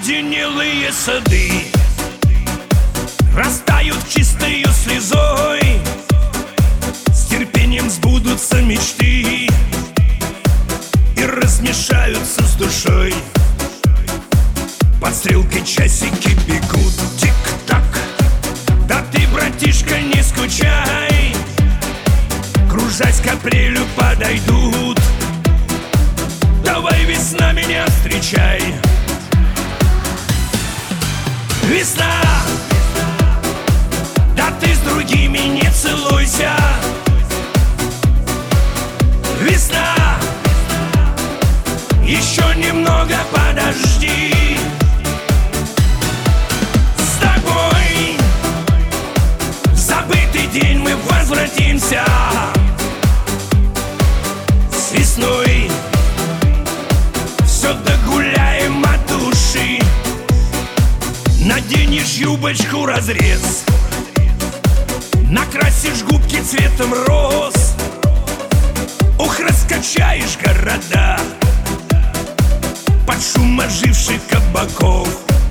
Оледенелые сады растают чистою слезой, с терпением сбудутся мечты и размешаются с душой. Под стрелкой часики бегут, тик-так. Да ты, братишка, не скучай, кружась к апрелю подойдут. Давай, весна, меня встречай. Весна, да ты с другими не целуйся. Весна, еще немного подожди. С тобой в забытый день мы возвратимся. С весной все догуляем от души. Наденешь юбочку разрез, накрасишь губки цветом роз. Ох, раскачаешь города под шум оживших кабаков.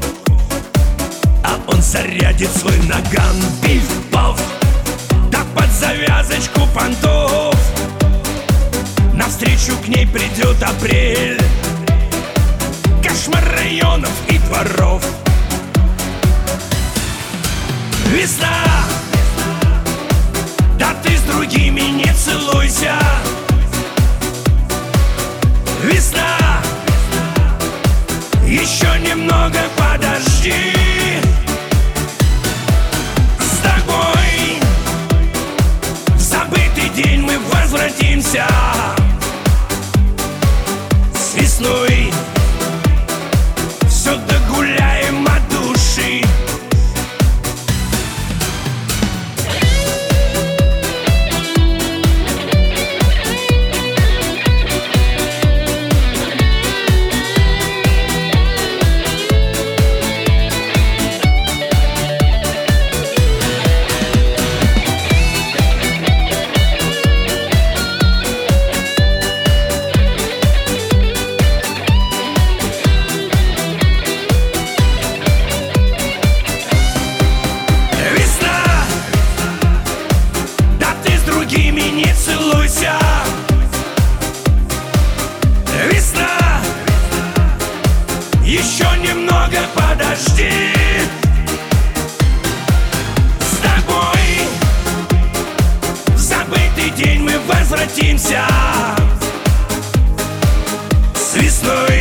А он зарядит свой наган, пиф-паф, да под завязочку понтов. Навстречу к ней придет апрель, кошмар районов и дворов. Весна, да ты с другими не целуйся. Весна, еще немного подожди. С тобой в забытый день мы возвратимся. С весной все догуляем от души. Не целуйся. Весна, еще немного подожди. С тобой в забытый день мы возвратимся. С весной